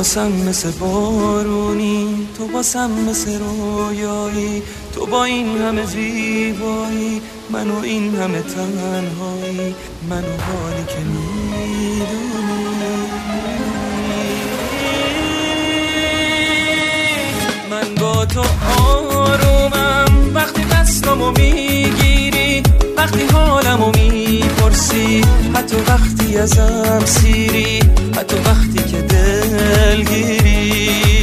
واسم مثل بارونی، تو واسم مثل رویایی، تو با این همه زیبایی، من و این همه تنهایی، من و حالی که میدونی. من با تو آرومم وقتی دستامو میگیری، وقتی حالمو میپرسی، حتی وقتی ازم سیری، حتی وقتی که دلگیری.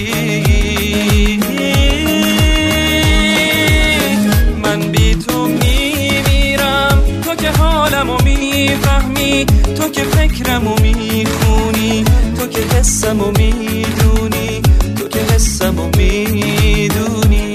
من بی تو میمیرم، تو که حالمو میفهمی، تو که فکرمو میخونی، تو که حسمو میدونی، تو که حسمو میدونی.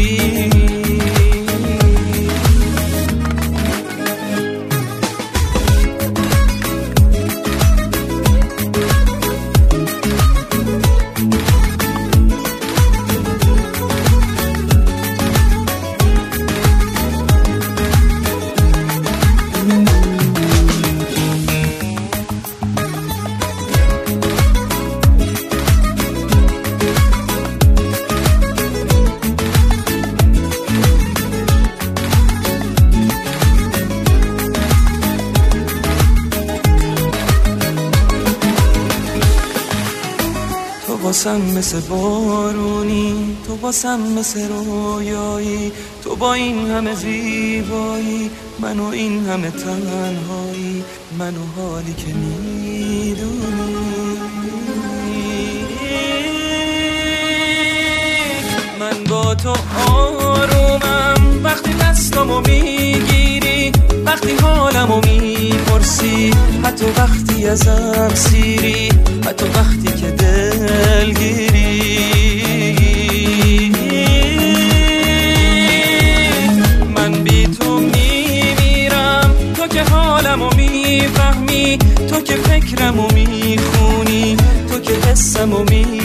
تو واسم مثل بارونی، تو واسم مثل رویایی، تو با این همه زیبایی، من و این همه تنهایی، من و حالی که میدونی. من با تو آرومم وقتی دستامو میگیری، وقتی حالمو میپرسی، حتی وقتی ازم سیری، حتی وقتی که دلگیری. من بی تو میمیرم، تو که حالمو میفهمی، تو که فکرمو میخونی، تو که حسمو میدونی،